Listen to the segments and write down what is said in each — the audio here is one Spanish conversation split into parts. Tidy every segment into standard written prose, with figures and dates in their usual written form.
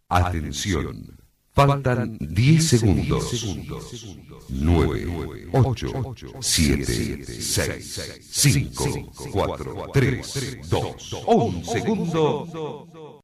Atención. Faltan 10 segundos. 9, 8, 7, 6, 5, 4, 3, 2, 1 segundo.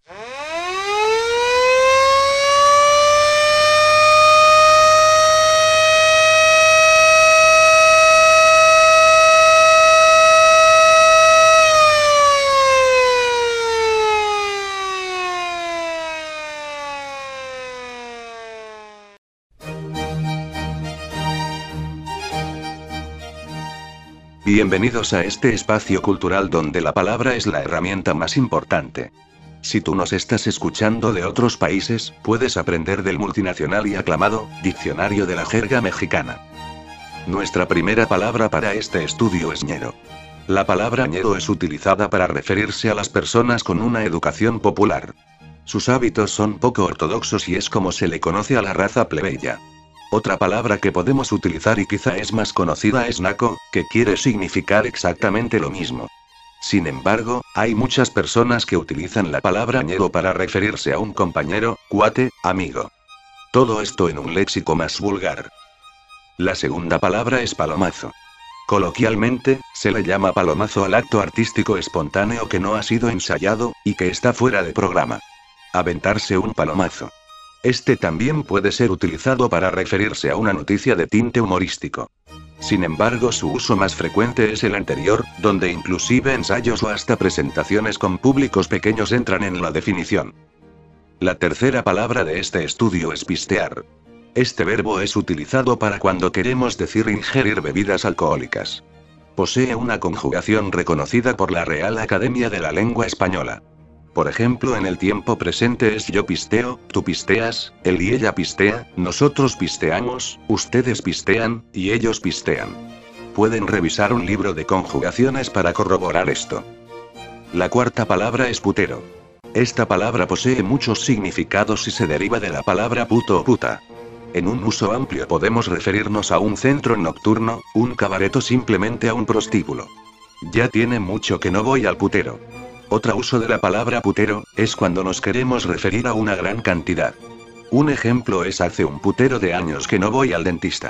Bienvenidos a este espacio cultural donde la palabra es la herramienta más importante. Si tú nos estás escuchando de otros países, puedes aprender del multinacional y aclamado Diccionario de la Jerga Mexicana. Nuestra primera palabra para este estudio es ñero. La palabra ñero es utilizada para referirse a las personas con una educación popular. Sus hábitos son poco ortodoxos y es como se le conoce a la raza plebeya. Otra palabra que podemos utilizar y quizá es más conocida es naco, que quiere significar exactamente lo mismo. Sin embargo, hay muchas personas que utilizan la palabra ñero para referirse a un compañero, cuate, amigo. Todo esto en un léxico más vulgar. La segunda palabra es palomazo. Coloquialmente, se le llama palomazo al acto artístico espontáneo que no ha sido ensayado, y que está fuera de programa. Aventarse un palomazo. Este también puede ser utilizado para referirse a una noticia de tinte humorístico. Sin embargo, su uso más frecuente es el anterior, donde inclusive ensayos o hasta presentaciones con públicos pequeños entran en la definición. La tercera palabra de este estudio es pistear. Este verbo es utilizado para cuando queremos decir ingerir bebidas alcohólicas. Posee una conjugación reconocida por la Real Academia de la Lengua Española. Por ejemplo, en el tiempo presente es yo pisteo, tú pisteas, él y ella pistea, nosotros pisteamos, ustedes pistean, y ellos pistean. Pueden revisar un libro de conjugaciones para corroborar esto. La cuarta palabra es putero. Esta palabra posee muchos significados y se deriva de la palabra puto o puta. En un uso amplio podemos referirnos a un centro nocturno, un cabaret o simplemente a un prostíbulo. Ya tiene mucho que no voy al putero. Otro uso de la palabra putero, es cuando nos queremos referir a una gran cantidad. Un ejemplo es hace un putero de años que no voy al dentista.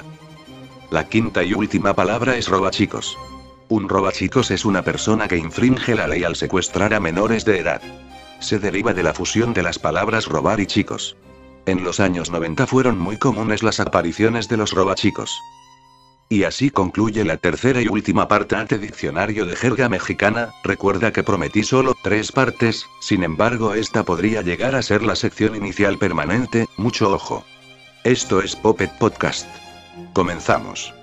La quinta y última palabra es robachicos. Un robachicos es una persona que infringe la ley al secuestrar a menores de edad. Se deriva de la fusión de las palabras robar y chicos. En los años 90 fueron muy comunes las apariciones de los robachicos. Y así concluye la tercera y última parte ante Diccionario de Jerga Mexicana. Recuerda que prometí solo 3 partes, sin embargo esta podría llegar a ser la sección inicial permanente, mucho ojo. Esto es Puppet Podcast. Comenzamos.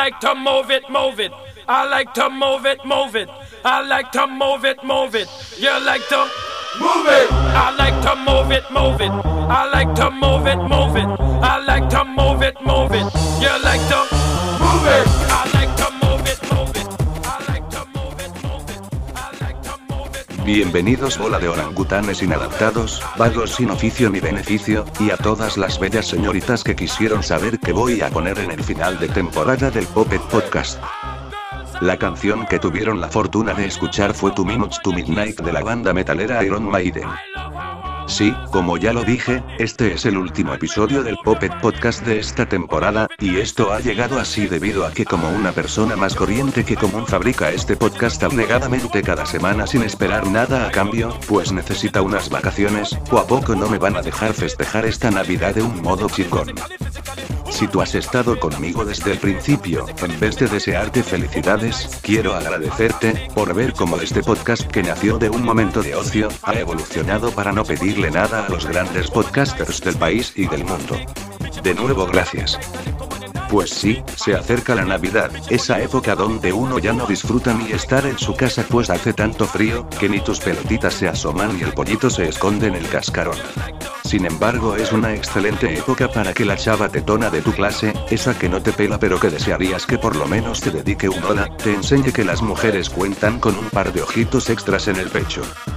like to move it, move it. I like to move it, move it. I like to move it, move it. You like to move it. I like to move it, move it. I like to move it, move it. I like to move it, move it. You like to move it. I like to move it, move it. I like to move it, move it. I like to move it. Bienvenidos bola de orangutanes inadaptados, vagos sin oficio ni beneficio, y a todas las bellas señoritas que quisieron saber qué voy a poner en el final de temporada del Puppet Podcast. La canción que tuvieron la fortuna de escuchar fue 2 Minutes to Midnight de la banda metalera Iron Maiden. Sí, como ya lo dije, este es el último episodio del Puppet Podcast de esta temporada, y esto ha llegado así debido a que como una persona más corriente que común fabrica este podcast abnegadamente cada semana sin esperar nada a cambio, pues necesita unas vacaciones, o a poco no me van a dejar festejar esta Navidad de un modo chingón. Si tú has estado conmigo desde el principio, en vez de desearte felicidades, quiero agradecerte por ver cómo este podcast que nació de un momento de ocio, ha evolucionado para no pedirle nada a los grandes podcasters del país y del mundo. De nuevo gracias. Pues sí, se acerca la Navidad, esa época donde uno ya no disfruta ni estar en su casa pues hace tanto frío, que ni tus pelotitas se asoman y el pollito se esconde en el cascarón. Sin embargo es una excelente época para que la chava tetona de tu clase, esa que no te pela pero que desearías que por lo menos te dedique una hora, te enseñe que las mujeres cuentan con un par de ojitos extras en el pecho.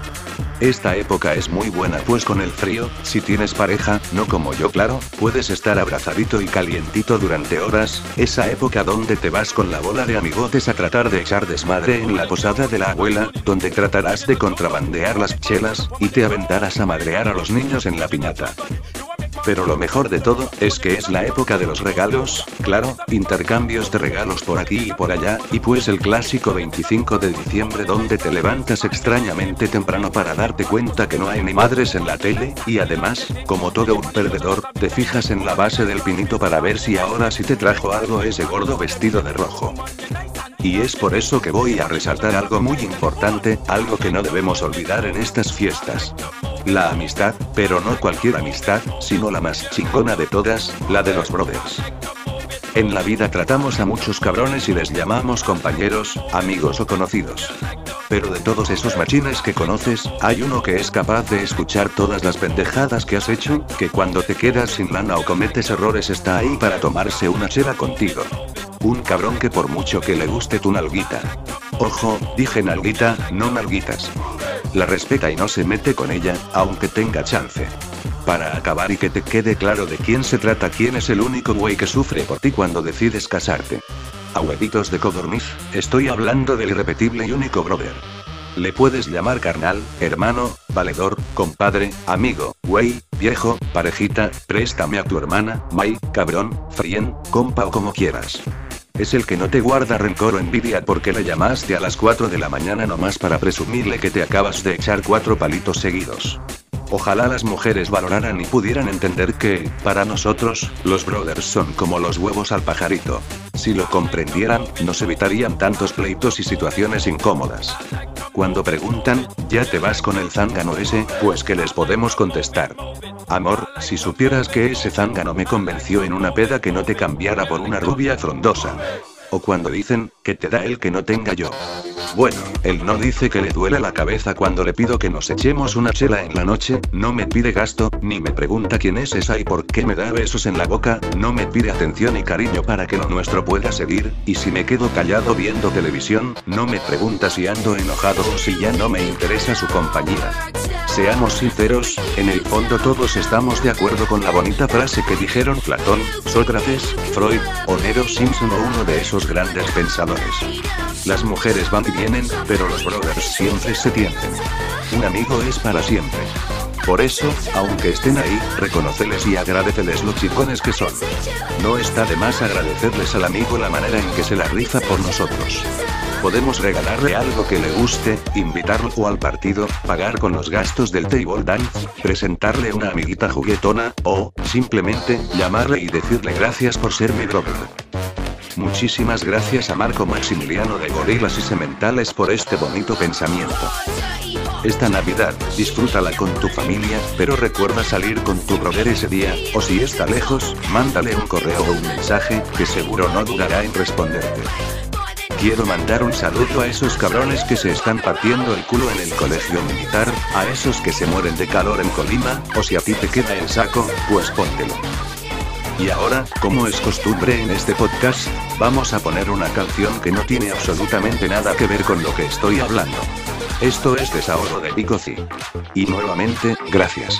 Esta época es muy buena pues con el frío, si tienes pareja, no como yo claro, puedes estar abrazadito y calientito durante horas, esa época donde te vas con la bola de amigotes a tratar de echar desmadre en la posada de la abuela, donde tratarás de contrabandear las chelas, y te aventarás a madrear a los niños en la piñata. Pero lo mejor de todo, es que es la época de los regalos, claro, intercambios de regalos por aquí y por allá, y pues el clásico 25 de diciembre donde te levantas extrañamente temprano para darte cuenta que no hay ni madres en la tele, y además, como todo un perdedor, te fijas en la base del pinito para ver si ahora sí te trajo algo ese gordo vestido de rojo. Y es por eso que voy a resaltar algo muy importante, algo que no debemos olvidar en estas fiestas. La amistad, pero no cualquier amistad, sino la más chingona de todas, la de los brothers. En la vida tratamos a muchos cabrones y les llamamos compañeros, amigos o conocidos. Pero de todos esos machines que conoces, hay uno que es capaz de escuchar todas las pendejadas que has hecho, que cuando te quedas sin lana o cometes errores está ahí para tomarse una chela contigo. Un cabrón que por mucho que le guste tu nalguita. Ojo, dije nalguita, no nalguitas. La respeta y no se mete con ella, aunque tenga chance. Para acabar y que te quede claro de quién se trata, quién es el único güey que sufre por ti cuando decides casarte. A huevitos de codorniz, estoy hablando del irrepetible y único brother. Le puedes llamar carnal, hermano, valedor, compadre, amigo, güey, viejo, parejita, préstame a tu hermana, may, cabrón, friend, compa o como quieras. Es el que no te guarda rencor o envidia porque le llamaste a las 4 de la mañana nomás para presumirle que te acabas de echar 4 palitos seguidos. Ojalá las mujeres valoraran y pudieran entender que, para nosotros, los brothers son como los huevos al pajarito. Si lo comprendieran, nos evitarían tantos pleitos y situaciones incómodas. Cuando preguntan, ¿ya te vas con el zángano ese? Pues que les podemos contestar. Amor, si supieras que ese zángano me convenció en una peda que no te cambiara por una rubia frondosa. O cuando dicen, que te da el que no tenga yo. Bueno, él no dice que le duele la cabeza cuando le pido que nos echemos una chela en la noche, no me pide gasto, ni me pregunta quién es esa y por qué me da besos en la boca, no me pide atención y cariño para que lo nuestro pueda seguir, y si me quedo callado viendo televisión, no me pregunta si ando enojado o si ya no me interesa su compañía. Seamos sinceros, en el fondo todos estamos de acuerdo con la bonita frase que dijeron Platón, Sócrates, Freud, Homero Simpson o uno de esos grandes pensadores. Las mujeres van y vienen, pero los brothers siempre se tienden. Un amigo es para siempre. Por eso, aunque estén ahí, reconoceles y agradeceles lo chingones que son. No está de más agradecerles al amigo la manera en que se la rifa por nosotros. Podemos regalarle algo que le guste, invitarlo o al partido, pagar con los gastos del table dance, presentarle una amiguita juguetona, o, simplemente, llamarle y decirle gracias por ser mi brother. Muchísimas gracias a Marco Maximiliano de Gorilas y Sementales por este bonito pensamiento. Esta Navidad, disfrútala con tu familia, pero recuerda salir con tu brother ese día, o si está lejos, mándale un correo o un mensaje, que seguro no dudará en responderte. Quiero mandar un saludo a esos cabrones que se están partiendo el culo en el colegio militar, a esos que se mueren de calor en Colima, o si a ti te queda el saco, pues póntelo. Y ahora, como es costumbre en este podcast, vamos a poner una canción que no tiene absolutamente nada que ver con lo que estoy hablando. Esto es Desahogo de Vico C. Y nuevamente, gracias.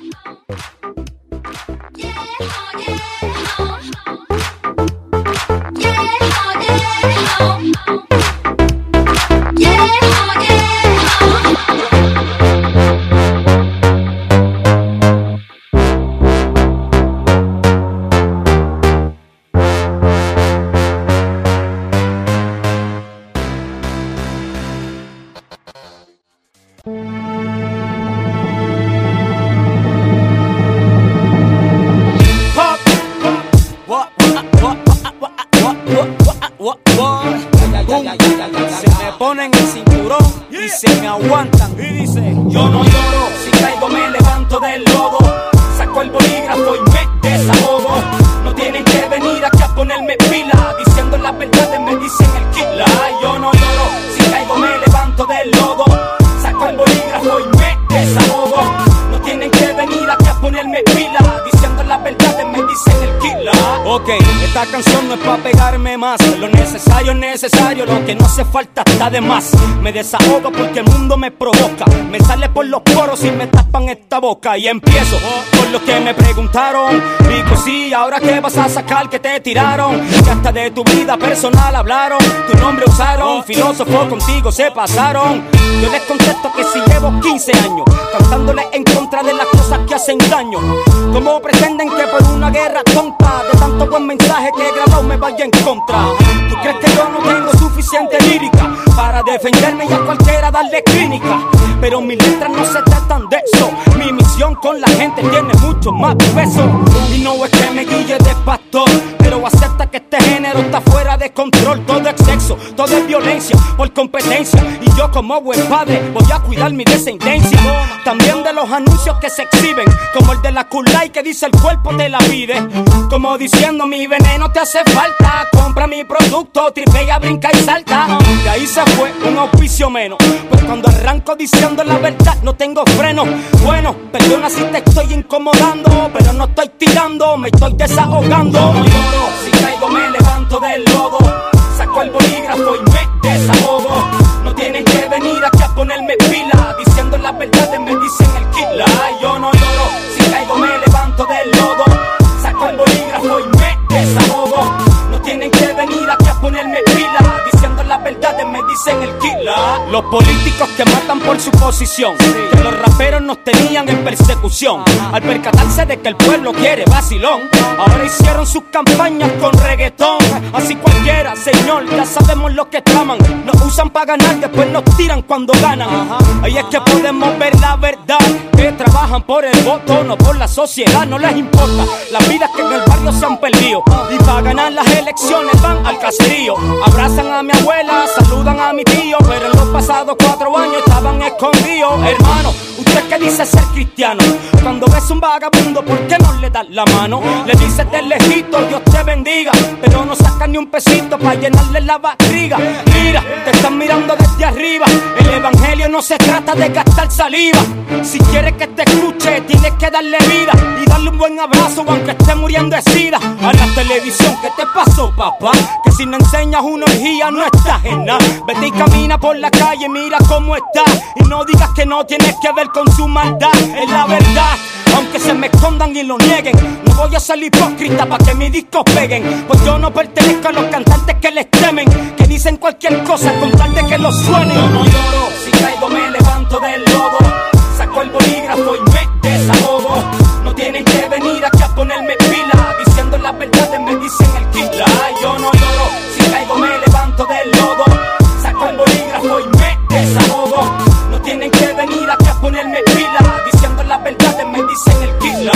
Se me ponen el cinturón y se me aguantan. Y dice: yo no lloro, si caigo me levanto del lodo. Saco el bolígrafo y me desahogo. No tienen que venir aquí a ponerme pila, diciendo las verdades me dicen el kila. Yo no lloro, si caigo me levanto del lodo. Saco el bolígrafo y me desahogo. No tienen que venir aquí a ponerme pila, diciendo las verdades me dicen el kila. Ok, esta canción no es pa' pegarme más. Lo necesario es necesario, lo que no hace falta está de más. Me desahogo porque el mundo me provoca. Me sale por los poros y me tapan esta boca. Y empiezo por lo que me preguntaron. Digo sí, ahora qué vas a sacar que te tiraron. Que hasta de tu vida personal hablaron. Tu nombre usaron, filósofo contigo se pasaron. Yo les contesto que si llevo 15 años cantándole en contra de las cosas que hacen daño. ¿Cómo pretenden que por una guerra tonta de tanto buen mensaje que he grabado me vaya en contra? ¿Tú crees que yo no tengo suficiente lírica para defenderme y a cualquiera darle clínica? Pero mis letras no se tratan de eso. Mi misión con la gente tiene mucho más peso. Y no es que me guille de pastor, pero acepta que este género está fuera de control. Todo es sexo, todo es violencia por competencia. Y yo como buen padre voy a cuidar mi descendencia. También de los anuncios que se exhiben, como el de la Kulai que dice el cuerpo te la pide. Como diciendo mi veneno te hace falta. Compra mi producto, tripea, brinca y salta. De ahí se fue un auspicio menos, pues cuando arranco diciendo la verdad no tengo freno. Bueno, perdona si te estoy incomodando, pero no estoy tirando, me estoy desahogando. No lloro, si caigo me levanto del lodo. Saco el bolígrafo y me desahogo. No tienen que venir aquí a ponerme pila, diciendo las verdades me dicen el kila. Yo no lloro, si caigo me levanto del lodo. Saco el bolígrafo y me desahogo. No tienen que venir aquí a ponerme pila, diciendo las verdades me dicen el kila. Los políticos que matan por su posición, que los raperos nos tenían en persecución. Al percatarse de que el pueblo quiere vacilón, ahora hicieron sus campañas con reggaetón. Así cualquiera, señor, ya sabemos lo que traman. Nos usan para ganar, después nos tiran cuando ganan. Ahí es que podemos ver la verdad, que trabajan por el voto, no por la sociedad. No les importa las vidas que en el barrio se han perdido, y para ganar las elecciones van al caserío. Abrazan a mi abuela, saludan a mi tío, pero en los pasados 4 años estaban escondidos. Hermano, usted que dice ser cristiano, cuando ves un vagabundo, ¿por qué no le das la mano? Le dices de lejito, Dios te bendiga, pero no sacas ni un pesito para llenarle la barriga. Mira, te están mirando desde arriba. El evangelio no se trata de gastar saliva. Si quieres que te escuche, tienes que darle vida y darle un buen abrazo aunque esté muriendo de sida. A la televisión, ¿qué te pasó, papá? Que si no enseñas una orgía no estás en nada. Vete y camina por la calle, mira cómo está, y no digas que no tienes que ver con su maldad. Es la verdad, aunque se me escondan y lo nieguen. No voy a ser hipócrita para que mis discos peguen, pues yo no pertenezco a los cantantes que les temen, que dicen cualquier cosa con tal de que lo suenen. Yo no lloro, si caigo me levanto del lodo. Saco el bolígrafo y me desahogo. No tienen que venir aquí a ponerme pila, diciendo las verdades me dicen el kila. Yo no lloro, si caigo me levanto del lodo. Saco el bolígrafo y me desahogo. No tienen que venir aquí a ponerme pila, diciendo las verdades me dicen el kila.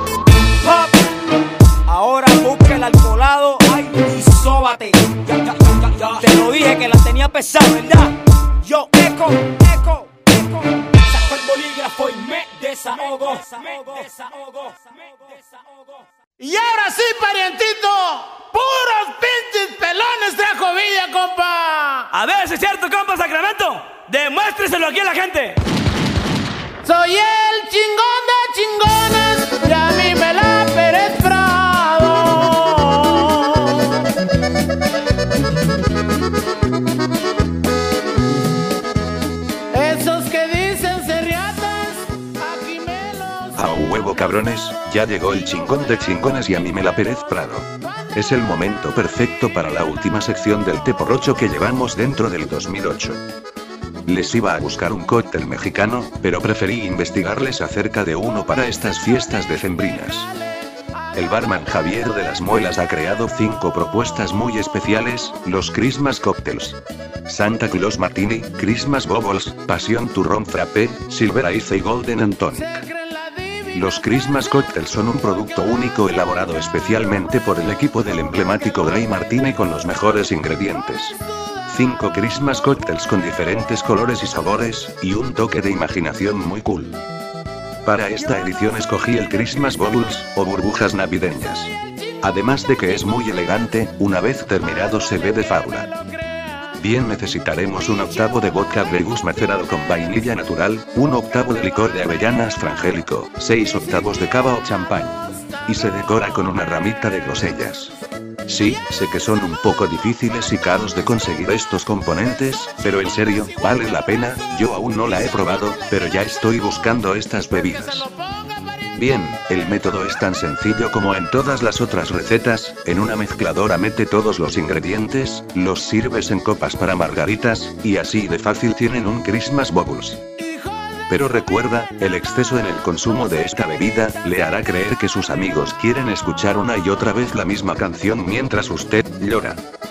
Ahora busca el alcoholado, ay, y sóbate. Te lo dije que la tenía pesada, ¿verdad? Yo eco. Y ahora sí, parientito, puros pinches pelones trajo Villa, compa. A ver si es cierto, compa Sacramento. Demuéstreselo aquí a la gente. Soy el chingón de chingones, y a mí me la Pérez Prado. Esos que dicen ser riatas, aquí me los... A huevo, cabrones, ya llegó el chingón de chingones y a mí me la Pérez Prado. Es el momento perfecto para la última sección del té por 8 que llevamos dentro del 2008. Les iba a buscar un cóctel mexicano, pero preferí investigarles acerca de uno para estas fiestas decembrinas. El barman Javier de las Muelas ha creado 5 propuestas muy especiales: los Christmas Cocktails, Santa Claus Martini, Christmas Bubbles, Pasión Turrón Frappé, Silver Ice y Golden and Tonic. Los Christmas Cocktails son un producto único elaborado especialmente por el equipo del emblemático Dry Martini con los mejores ingredientes. 5 Christmas Cocktails con diferentes colores y sabores, y un toque de imaginación muy cool. Para esta edición escogí el Christmas Bubbles, o burbujas navideñas. Además de que es muy elegante, una vez terminado se ve de fábula. Bien, necesitaremos un octavo de vodka Grey Goose macerado con vainilla natural, un octavo de licor de avellanas frangélico, 6 octavos de cava o champán. Y se decora con una ramita de grosellas. Sí, sé que son un poco difíciles y caros de conseguir estos componentes, pero en serio, vale la pena. Yo aún no la he probado, pero ya estoy buscando estas bebidas. Bien, el método es tan sencillo como en todas las otras recetas. En una mezcladora mete todos los ingredientes, los sirves en copas para margaritas, y así de fácil tienen un Christmas Bubbles. Pero recuerda, el exceso en el consumo de esta bebida le hará creer que sus amigos quieren escuchar una y otra vez la misma canción mientras usted llora.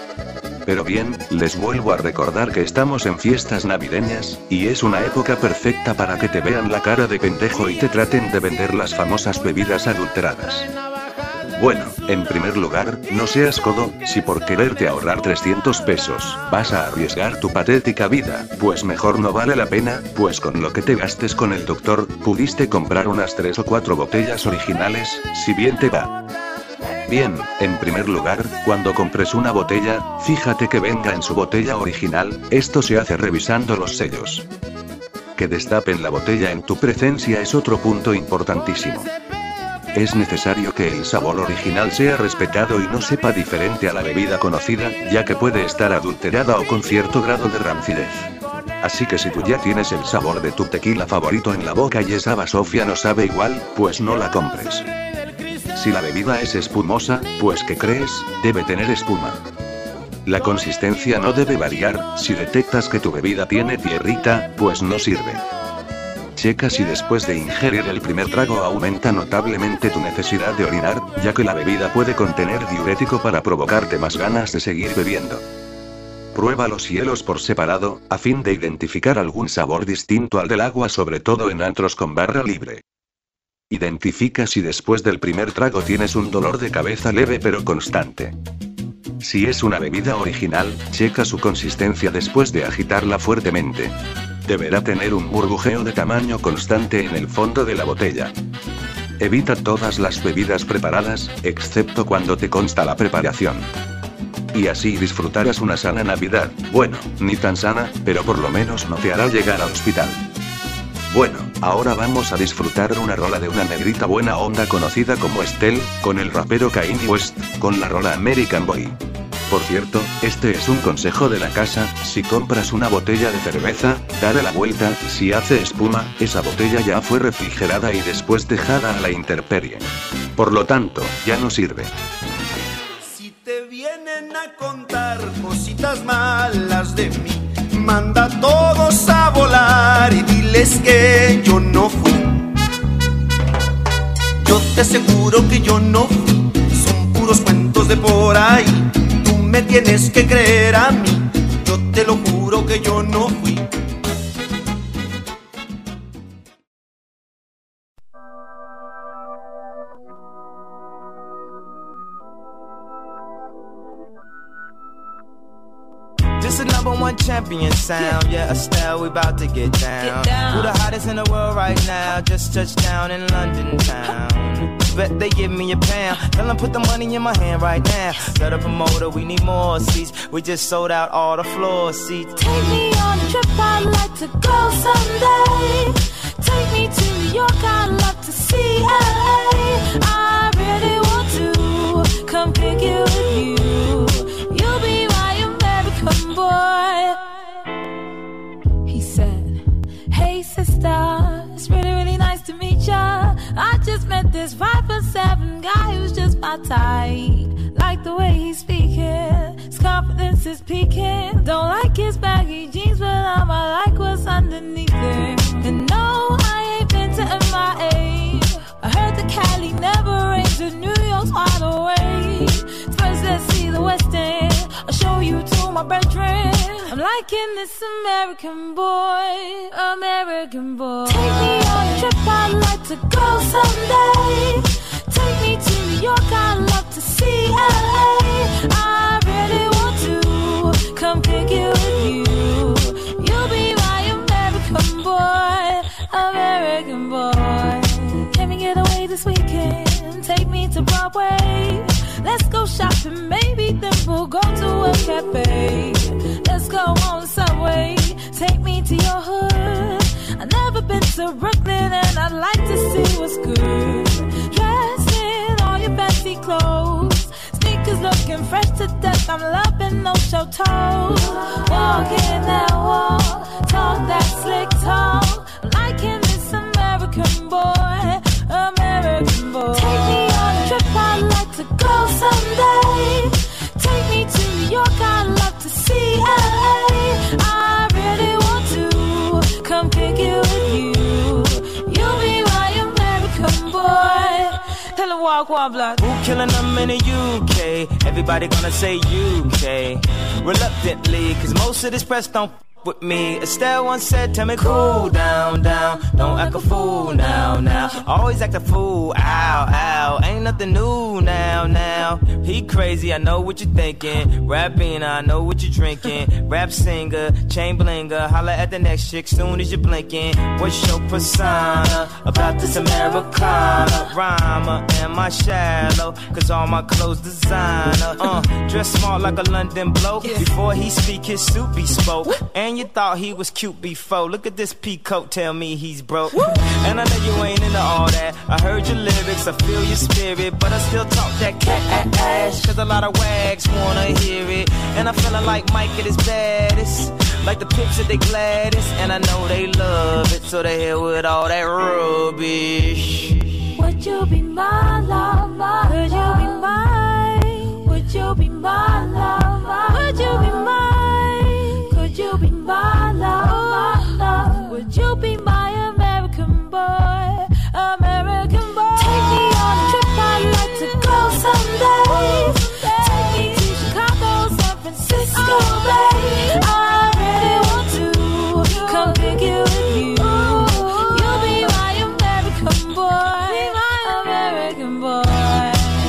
Pero bien, les vuelvo a recordar que estamos en fiestas navideñas, y es una época perfecta para que te vean la cara de pendejo y te traten de vender las famosas bebidas adulteradas. Bueno, en primer lugar, no seas codo. Si por quererte ahorrar 300 pesos, vas a arriesgar tu patética vida, pues mejor no vale la pena, pues con lo que te gastes con el doctor, pudiste comprar unas 3 o 4 botellas originales, si bien te va. Bien, en primer lugar, cuando compres una botella, fíjate que venga en su botella original. Esto se hace revisando los sellos. Que destapen la botella en tu presencia es otro punto importantísimo. Es necesario que el sabor original sea respetado y no sepa diferente a la bebida conocida, ya que puede estar adulterada o con cierto grado de rancidez. Así que si tú ya tienes el sabor de tu tequila favorito en la boca y esa basofia no sabe igual, pues no la compres. Si la bebida es espumosa, pues ¿qué crees? Debe tener espuma. La consistencia no debe variar. Si detectas que tu bebida tiene tierrita, pues no sirve. Checa si después de ingerir el primer trago aumenta notablemente tu necesidad de orinar, ya que la bebida puede contener diurético para provocarte más ganas de seguir bebiendo. Prueba los hielos por separado, a fin de identificar algún sabor distinto al del agua, sobre todo en antros con barra libre. Identifica si después del primer trago tienes un dolor de cabeza leve pero constante. Si es una bebida original, checa su consistencia después de agitarla fuertemente. Deberá tener un burbujeo de tamaño constante en el fondo de la botella. Evita todas las bebidas preparadas, excepto cuando te consta la preparación. Y así disfrutarás una sana Navidad. Bueno, ni tan sana, pero por lo menos no te hará llegar al hospital. Bueno, ahora vamos a disfrutar una rola de una negrita buena onda conocida como Estelle, con el rapero Kanye West, con la rola American Boy. Por cierto, este es un consejo de la casa: si compras una botella de cerveza, dale la vuelta. Si hace espuma, esa botella ya fue refrigerada y después dejada a la intemperie. Por lo tanto, ya no sirve. Si te vienen a contar cositas malas de mí, manda a todos a volar y diles que yo no fui. Yo te aseguro que yo no fui, son puros cuentos de por ahí. Tú me tienes que creer a mí, yo te lo juro que yo no fui. This is #1 champion sound. Yeah, Estelle, we about to get down. Who the hottest in the world right now? Just touched down in London town. Bet they give me a pound. Tell them put the money in my hand right now. Set a promoter, we need more seats. We just sold out all the floor seats. Take me on a trip, I'd like to go someday. Take me to New York, I'd love to see LA. I really want to come pick you with you. You'll be my American boy. He said, hey sister, it's really, really nice to meet ya. I just met this 5'7" guy who's just my type. Like the way he's speaking, his confidence is peaking. Don't like his baggy jeans, but I like what's underneath it. And no, I ain't been to MIA. I heard the Cali never rains, and New York's wide awake. First, let's see the West End. I'll show you to my bedroom. I'm liking this American boy, American boy. Take me on a trip, I'd like to go someday. Take me to New York, I'd love to see LA. I really want to come pick you with you. You'll be my American boy, American boy. Can we get away this weekend? Take me to Broadway. Let's go shopping, maybe then we'll go to a cafe. Let's go on the subway, take me to your hood. I've never been to Brooklyn and I'd like to see what's good. Dressed in all your fancy clothes, sneakers looking fresh to death. I'm loving those show toes. Walking that walk, talk that slick talk. I'm liking this American boy, American boy. Take me on a trip, I'd like to go someday. Take me to New York, I'd love to see LA. I really want to come pick you with you. You'll be my American boy. Tell him walk one block. Who killing them in the UK? Everybody gonna say UK. Reluctantly, cause most of this press don't with me. Estelle once said, tell me cool down, down. Don't act a fool now, now. Always act a fool, ow, ow. Ain't nothing new now, now. He crazy, I know what you're thinking. Rapping, I know what you're drinking. Rap singer, chain blinger. Holla at the next chick soon as you're blinking. What's your persona about this Americana? Rhymer, am I shallow? Cause all my clothes designer. Dress smart like a London bloke. Before he speak, his suit be spoke. And you thought he was cute before. Look at this peacoat, tell me he's broke. And I know you ain't into all that. I heard your lyrics, I feel your spirit, but I still talk that cat ass. Cause a lot of wags wanna hear it. And I'm feeling like Mike at his baddest. Like the pips at they gladdest. And I know they love it, so they hell with all that rubbish. Would you be my lover? Could you be mine? Would you be my lover? Would you be mine? Could you be my love? Would you be my American boy? American boy. Take me on a trip, I'd like to go someday. Take me to Chicago, San Francisco, Bay. I really want to come pick you with you. You'll be my American boy, my American boy.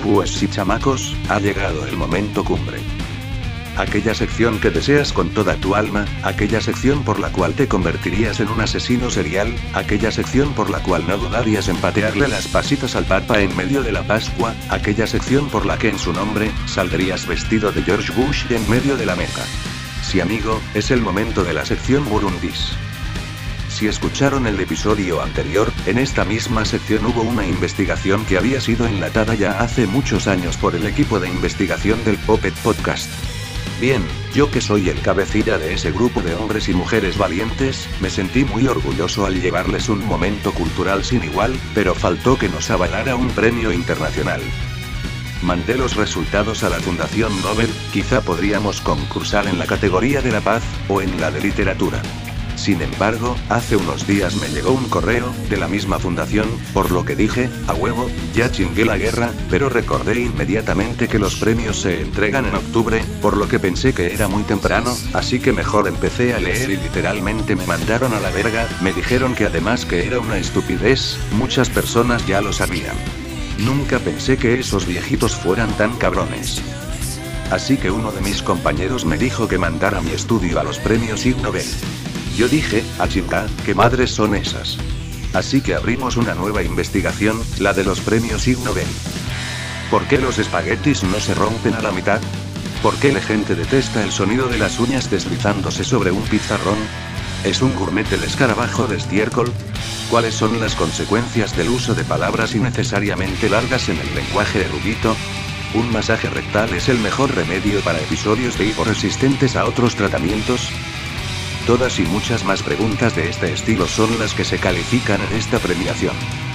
Pues sí, chamacos, ha llegado el momento cumbre. Aquella sección que deseas con toda tu alma, aquella sección por la cual te convertirías en un asesino serial, aquella sección por la cual no dudarías en patearle las pasitas al Papa en medio de la Pascua, aquella sección por la que en su nombre, saldrías vestido de George Bush en medio de la Meca. Sí, amigo, es el momento de la sección Burundis. Si escucharon el episodio anterior, en esta misma sección hubo una investigación que había sido enlatada ya hace muchos años por el equipo de investigación del Puppet Podcast. Bien, yo que soy el cabecilla de ese grupo de hombres y mujeres valientes, me sentí muy orgulloso al llevarles un momento cultural sin igual, pero faltó que nos avalara un premio internacional. Mandé los resultados a la Fundación Nobel, quizá podríamos concursar en la categoría de la paz, o en la de literatura. Sin embargo, hace unos días me llegó un correo, de la misma fundación, por lo que dije, a huevo, ya chingué la guerra, pero recordé inmediatamente que los premios se entregan en octubre, por lo que pensé que era muy temprano, así que mejor empecé a leer y literalmente me mandaron a la verga, me dijeron que además que era una estupidez, muchas personas ya lo sabían. Nunca pensé que esos viejitos fueran tan cabrones. Así que uno de mis compañeros me dijo que mandara mi estudio a los premios Ig Nobel. Yo dije, a chinga, ¿qué madres son esas? Así que abrimos una nueva investigación, la de los premios Ig Nobel. ¿Por qué los espaguetis no se rompen a la mitad? ¿Por qué la gente detesta el sonido de las uñas deslizándose sobre un pizarrón? ¿Es un gourmet el escarabajo de estiércol? ¿Cuáles son las consecuencias del uso de palabras innecesariamente largas en el lenguaje erudito? ¿Un masaje rectal es el mejor remedio para episodios de hipo resistentes a otros tratamientos? Todas y muchas más preguntas de este estilo son las que se califican en esta premiación.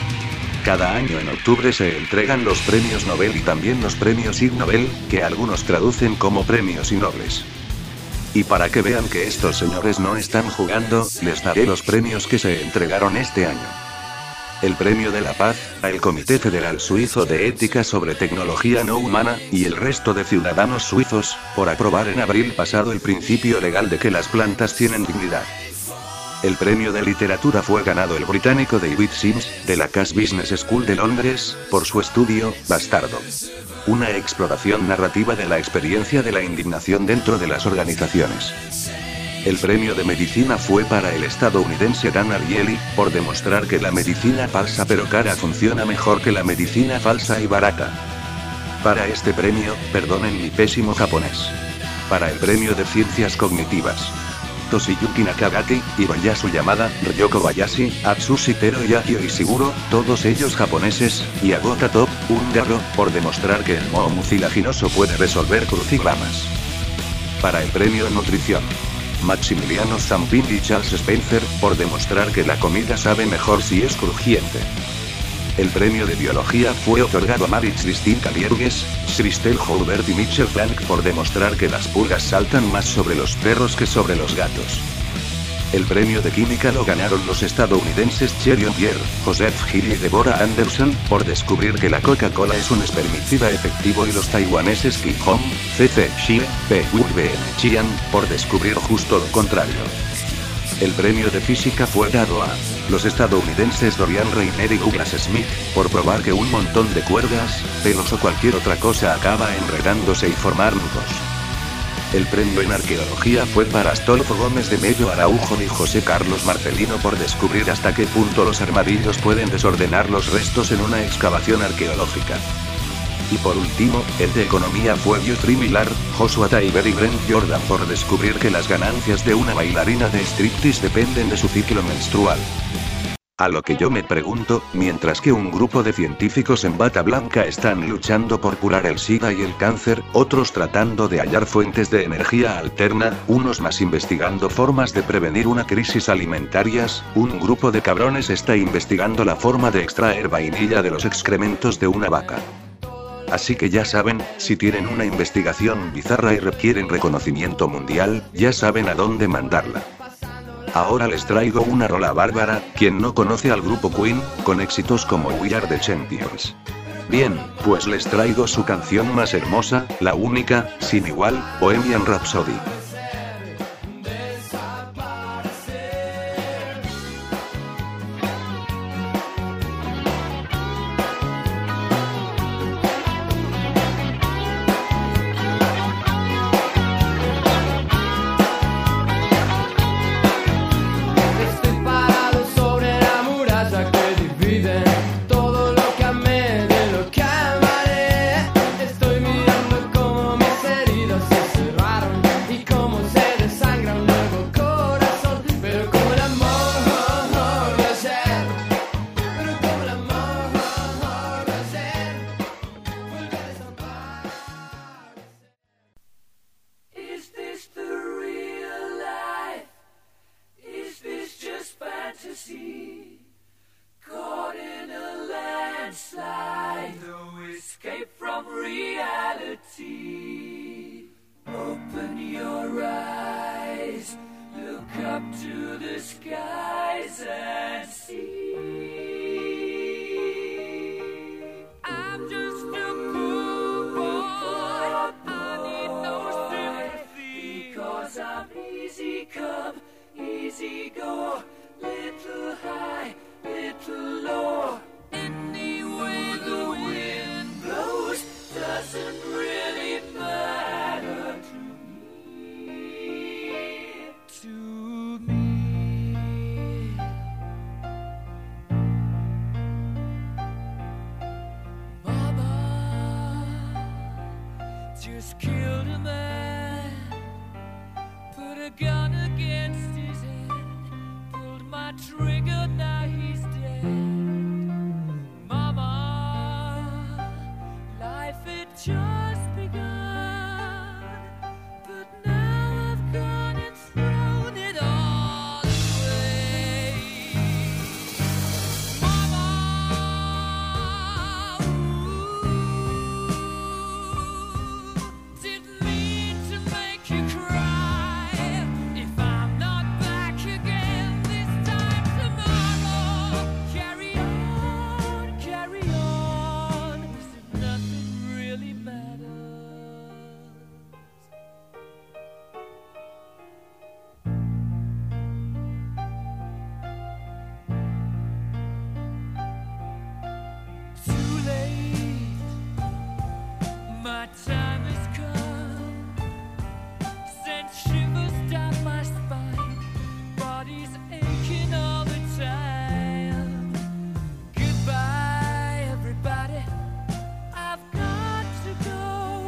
Cada año en octubre se entregan los premios Nobel y también los premios Ig Nobel, que algunos traducen como premios Inobles. Y para que vean que estos señores no están jugando, les daré los premios que se entregaron este año. El Premio de la Paz, al Comité Federal Suizo de Ética sobre Tecnología No Humana, y el resto de ciudadanos suizos, por aprobar en abril pasado el principio legal de que las plantas tienen dignidad. El premio de literatura fue ganado el británico David Sims, de la Cass Business School de Londres, por su estudio, Bastardo. Una exploración narrativa de la experiencia de la indignación dentro de las organizaciones. El premio de medicina fue para el estadounidense Dan Ariely, por demostrar que la medicina falsa pero cara funciona mejor que la medicina falsa y barata. Para este premio, perdonen mi pésimo japonés. Para el premio de ciencias cognitivas. Toshiyuki Nakagaki, Hiroyasu Yamada, Ryoko Bayashi, Atsushi Tero y Akio Ishiguro, todos ellos japoneses, y Agota Top, húngaro, por demostrar que el moho mucilaginoso puede resolver crucigramas. Para el premio nutrición. Maximiliano Zampin y Charles Spencer, por demostrar que la comida sabe mejor si es crujiente. El premio de biología fue otorgado a Maritz Distin Kalierges, Christel Houbert y Michel Frank por demostrar que las pulgas saltan más sobre los perros que sobre los gatos. El premio de química lo ganaron los estadounidenses Cherion Pierre, Joseph Hill y Deborah Anderson, por descubrir que la Coca-Cola es un espermicida efectivo, y los taiwaneses Kim Hong, C.C. Xie, P.V.N. Chian, por descubrir justo lo contrario. El premio de física fue dado a los estadounidenses Dorian Reiner y Douglas Smith, por probar que un montón de cuerdas, pelos o cualquier otra cosa acaba enredándose y formar nudos. El premio en arqueología fue para Astolfo Gómez de Mello Araujo y José Carlos Marcelino por descubrir hasta qué punto los armadillos pueden desordenar los restos en una excavación arqueológica. Y por último, el de economía fue Geoffrey Millar, Joshua Tabor y Brent Jordan por descubrir que las ganancias de una bailarina de striptease dependen de su ciclo menstrual. A lo que yo me pregunto, mientras que un grupo de científicos en bata blanca están luchando por curar el SIDA y el cáncer, otros tratando de hallar fuentes de energía alterna, unos más investigando formas de prevenir una crisis alimentarias, un grupo de cabrones está investigando la forma de extraer vainilla de los excrementos de una vaca. Así que ya saben, si tienen una investigación bizarra y requieren reconocimiento mundial, ya saben a dónde mandarla. Ahora les traigo una rola bárbara, quien no conoce al grupo Queen, con éxitos como We Are the Champions. Bien, pues les traigo su canción más hermosa, la única, sin igual, Bohemian Rhapsody. fantasy, caught in a landslide, no escape from reality. Open your eyes, look up to the skies and see. I'm just a poor boy, I need no sympathy, because I'm easy come, easy go, little high, little low. Any way the wind blows doesn't really matter to me. To me. Mama just killed a man, put a gun against his head, pulled my trigger, now he's dead. Mama, life had just begun, but now I've gone and thrown it all away. Mama, didn't mean to make you cry. If I'm not back again this time tomorrow, carry on, as if nothing really matters. Too late, my time has come. Sent shivers down my spine, body's aching all the time. Goodbye, everybody, I've got to go.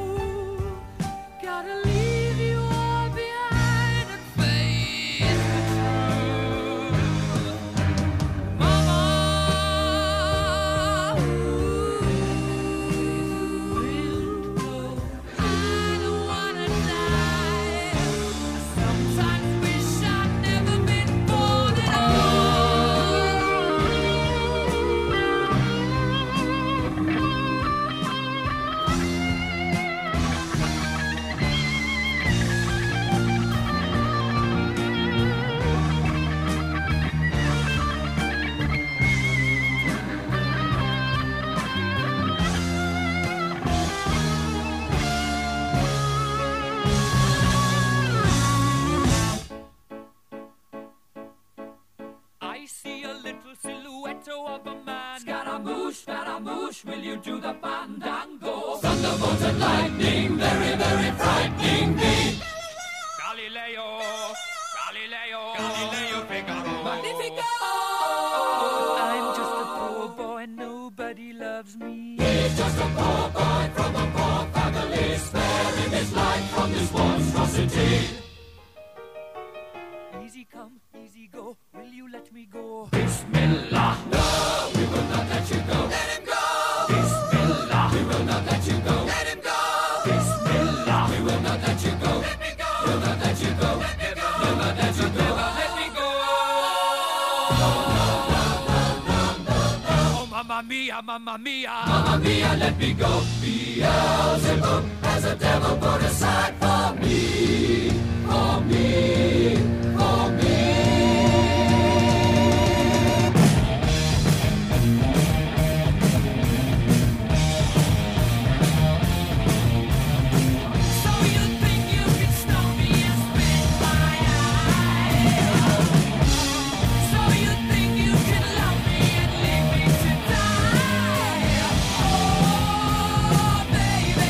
Gotta leave you all behind and face the truth. Mama, I don't wanna die. I sometimes wish I'd never been born at I see a little silhouette of a man. Scaramouche, will you do the fandango? Thunderbolt and lightning, very, very frightening me. Galileo, Figaro. Magnifico! I'm just a poor boy, nobody loves me. He's just a poor boy from a poor family, sparing his life from this monstrosity. Easy come, easy go, will you let me go? Bismillah, no, we will not let you go. Let him go! Bismillah, we will not let you go. Let him go! Bismillah, we will not let you go. Let me go! We'll not let you go. Let me go! We'll not let you go. Let me go! Oh, mamma mia, mamma mia. Mamma mia, let me go. Beelzebub has a devil put aside for me. For me. For me. So you think you can stop me and spit my eye? So you think you can love me and leave me to die? Oh, baby,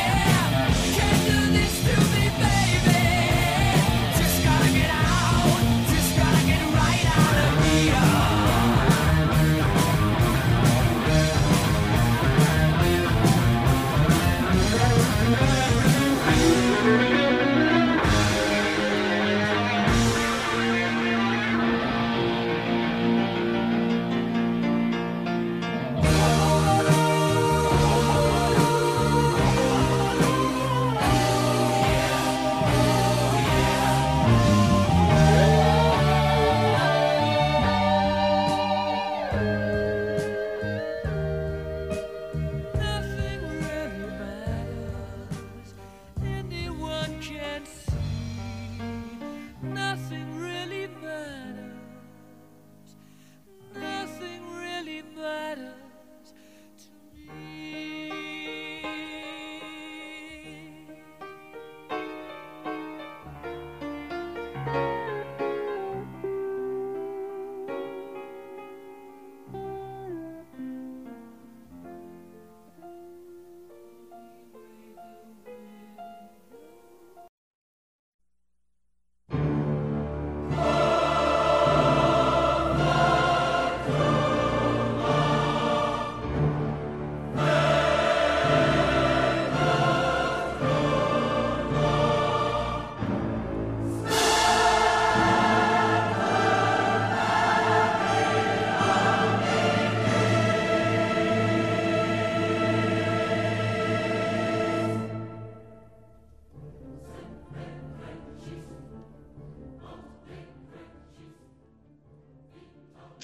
can't do this to me, baby. Just gotta get out.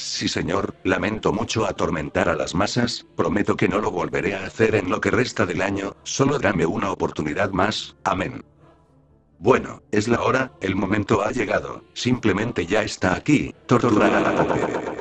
Sí, señor, lamento mucho atormentar a las masas, prometo que no lo volveré a hacer en lo que resta del año, solo dame una oportunidad más, amén. Bueno, es la hora, el momento ha llegado, simplemente ya está aquí, torturar a la pobre.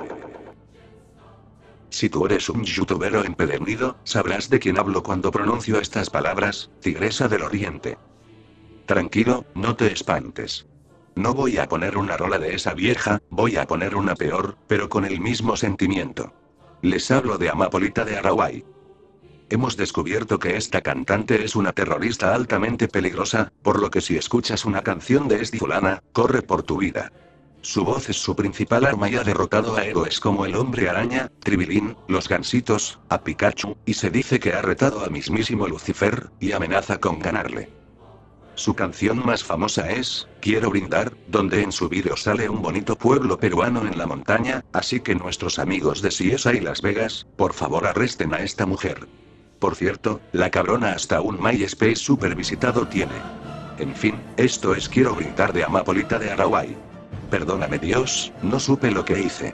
Si tú eres un youtubero empedernido, sabrás de quién hablo cuando pronuncio estas palabras, Tigresa del Oriente. Tranquilo, no te espantes. No voy a poner una rola de esa vieja, voy a poner una peor, pero con el mismo sentimiento. Les hablo de Amapolita de Araguay. Hemos descubierto que esta cantante es una terrorista altamente peligrosa, por lo que si escuchas una canción de esta fulana, corre por tu vida. Su voz es su principal arma y ha derrotado a héroes como el Hombre Araña, Tribilín, los Gansitos, a Pikachu, y se dice que ha retado a mismísimo Lucifer, y amenaza con ganarle. Su canción más famosa es Quiero Brindar, donde en su vídeo sale un bonito pueblo peruano en la montaña, así que nuestros amigos de CSI Las Vegas, por favor arresten a esta mujer. Por cierto, la cabrona hasta un MySpace super visitado tiene. En fin, esto es Quiero Brindar de Amapolita de Araguay. Perdóname Dios, no supe lo que hice.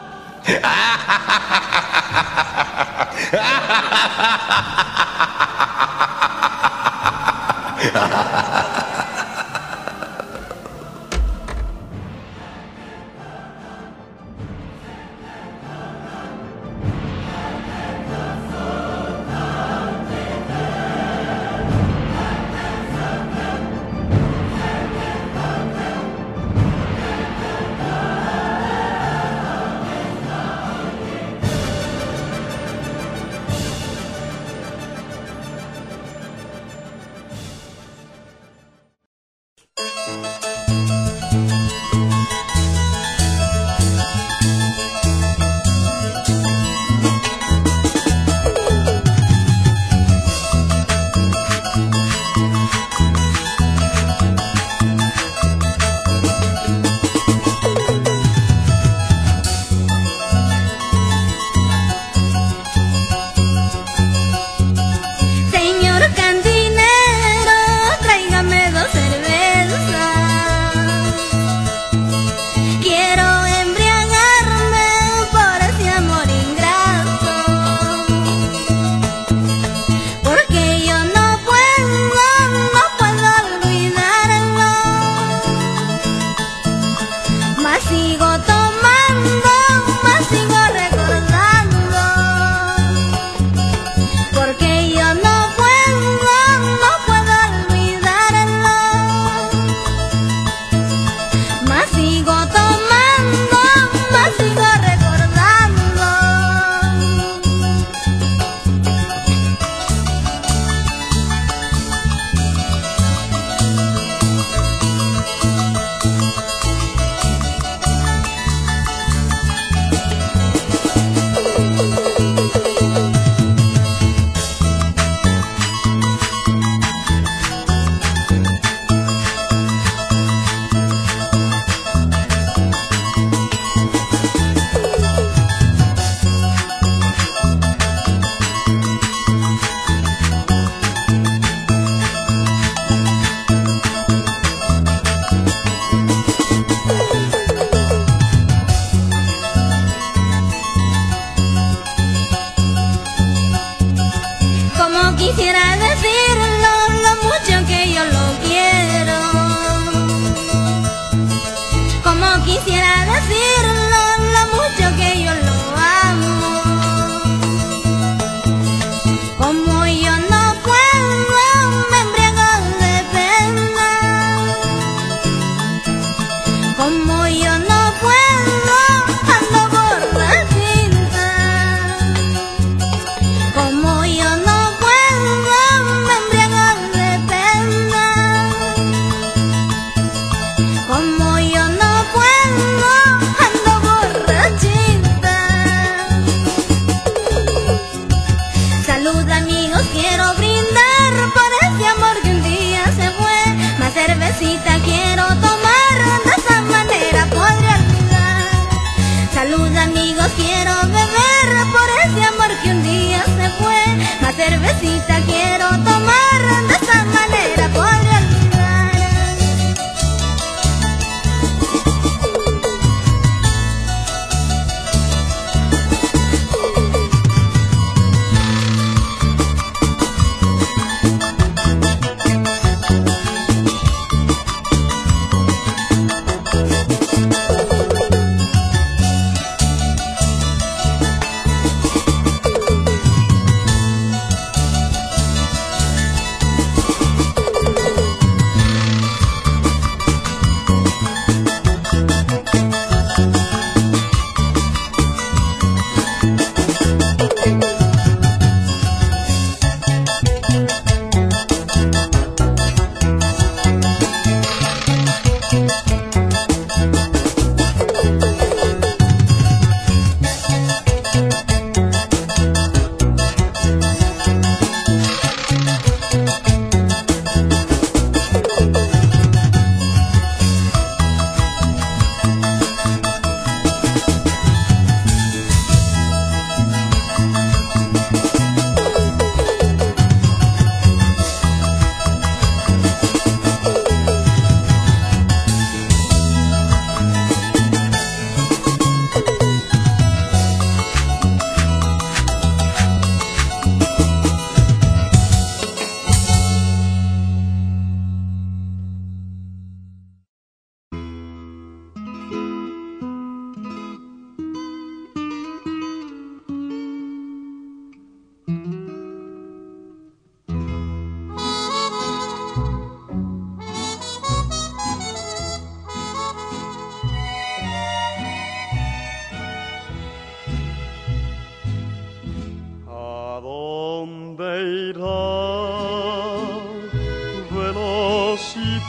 cervecita quiero tomar, de esa manera podré olvidar.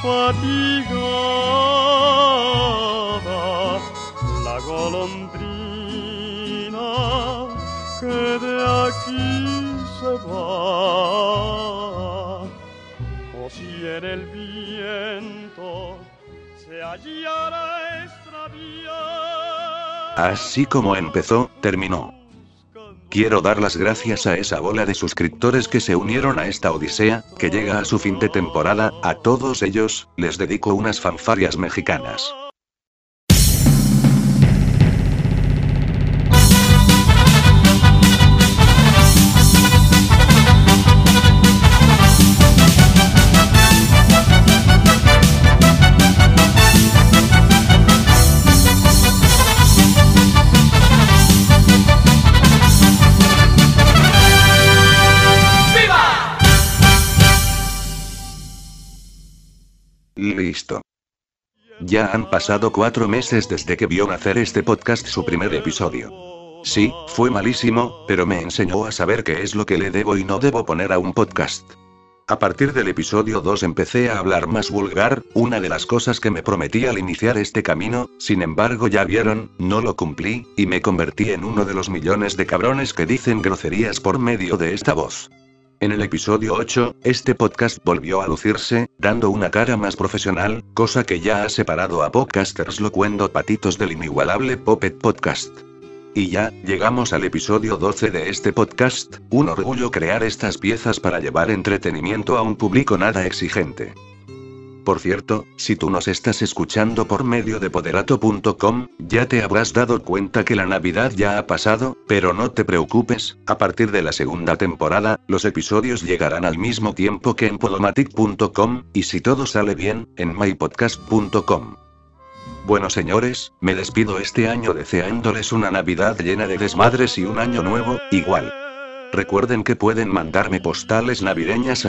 fatigada, la golondrina que de aquí se va, o si en el viento se hallara extraviada. Así como empezó, terminó. Quiero dar las gracias a esa bola de suscriptores que se unieron a esta odisea, que llega a su fin de temporada. A todos ellos, les dedico unas fanfarrias mexicanas. Listo. Ya han pasado 4 meses desde que vio nacer este podcast su primer episodio. Sí, fue malísimo, pero me enseñó a saber qué es lo que le debo y no debo poner a un podcast. A partir del episodio 2 empecé a hablar más vulgar, una de las cosas que me prometí al iniciar este camino. Sin embargo, ya vieron, no lo cumplí, y me convertí en uno de los millones de cabrones que dicen groserías por medio de esta voz. En el episodio 8, este podcast volvió a lucirse, dando una cara más profesional, cosa que ya ha separado a podcasters locuendo patitos del inigualable Puppet Podcast. Y ya, llegamos al episodio 12 de este podcast, un orgullo crear estas piezas para llevar entretenimiento a un público nada exigente. Por cierto, si tú nos estás escuchando por medio de poderato.com, ya te habrás dado cuenta que la Navidad ya ha pasado, pero no te preocupes, a partir de la segunda temporada, los episodios llegarán al mismo tiempo que en podomatic.com, y si todo sale bien, en mypodcast.com. Bueno señores, me despido este año deseándoles una Navidad llena de desmadres y un año nuevo, igual. Recuerden que pueden mandarme postales navideñas a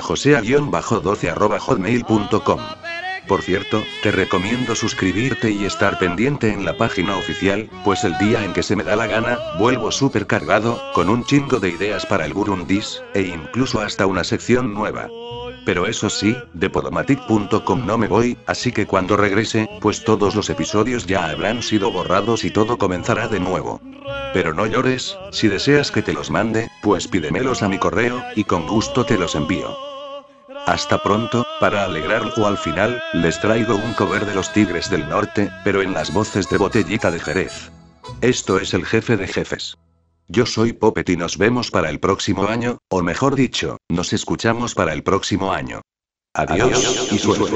josea-12@hotmail.com. Por cierto, te recomiendo suscribirte y estar pendiente en la página oficial, pues el día en que se me da la gana, vuelvo súper cargado, con un chingo de ideas para el Burundis, e incluso hasta una sección nueva. Pero eso sí, de podomatic.com no me voy, así que cuando regrese, pues todos los episodios ya habrán sido borrados y todo comenzará de nuevo. Pero no llores, si deseas que te los mande, pues pídemelos a mi correo, y con gusto te los envío. Hasta pronto, para alegrarlo al final, les traigo un cover de los Tigres del Norte, pero en las voces de Botellita de Jerez. Esto es el jefe de jefes. Yo soy Puppet y nos vemos para el próximo año, o mejor dicho, nos escuchamos para el próximo año. Adiós, y suerte.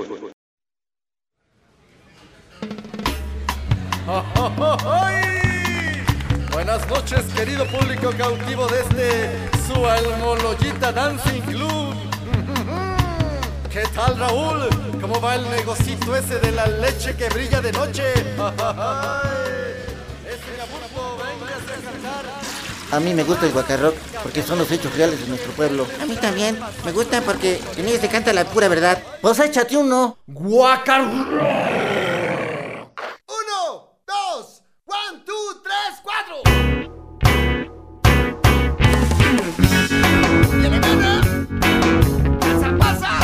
Buenas noches, querido público cautivo de su Almoloyita Dancing Club. ¿Qué tal, Raúl? ¿Cómo va el negocito ese de la leche que brilla de noche? A mí me gusta el guacarrock porque son los hechos reales de nuestro pueblo. A mí también. Me gusta porque en ellos se canta la pura verdad. Pues échate uno. Guacarrock. 1, 2, 1, 2, 3, 4. ¡Viene gana! ¡Pasa, pasa!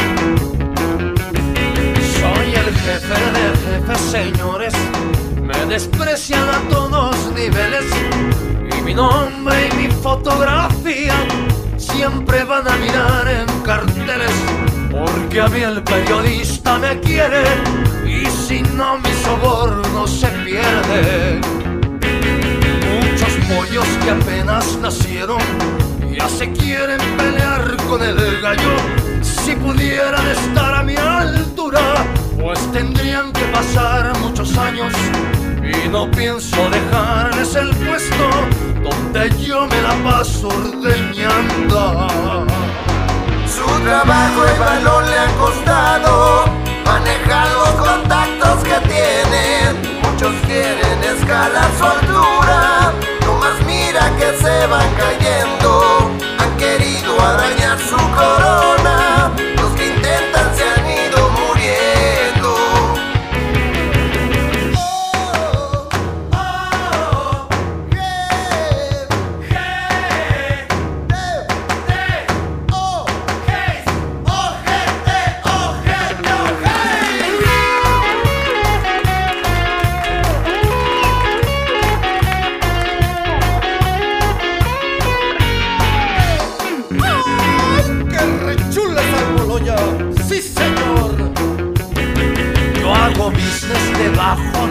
Soy el jefe de jefes, señores. Me desprecian a todos niveles. Mi nombre y mi fotografía siempre van a mirar en carteles, porque a mí el periodista me quiere y si no mi soborno se pierde. Muchos pollos que apenas nacieron ya se quieren pelear con el gallo. Si pudieran estar a mi altura, pues tendrían que pasar muchos años. Y no pienso dejarles el puesto donde yo me la paso ordeñando. Su trabajo y valor le ha costado manejar los contactos que tiene. Muchos quieren escalar su altura, nomás mira que se van cayendo. Han querido arañar su corona, los que intentan se han ido muriendo.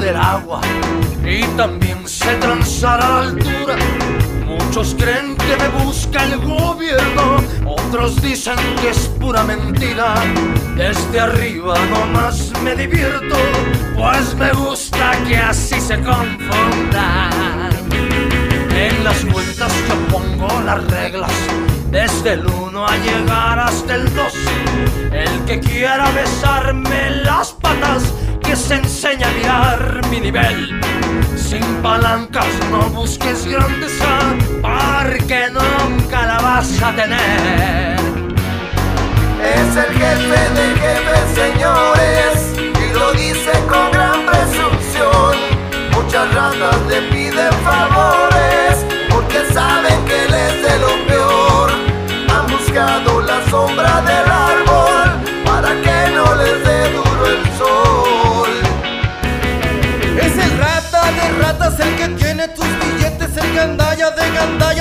del agua y también sé transar a la altura. Muchos creen que me busca el gobierno, otros dicen que es pura mentira. Desde arriba nomás me divierto, pues me gusta que así se confundan. En las cuentas yo pongo las reglas, desde el 1 a llegar hasta el 2. El que quiera besarme las patas, que se enseñe a mirar mi nivel. Sin palancas no busques grandeza, porque nunca la vas a tener. Es el jefe de jefes, señores, y lo dice con gran presunción. Muchas ratas le piden favores, porque saben que él es de lo peor. Han buscado la sombra del árbol, para que no les dé duro el sol. Es el rata de ratas, el que tiene tus billetes, el gandalla de gandalla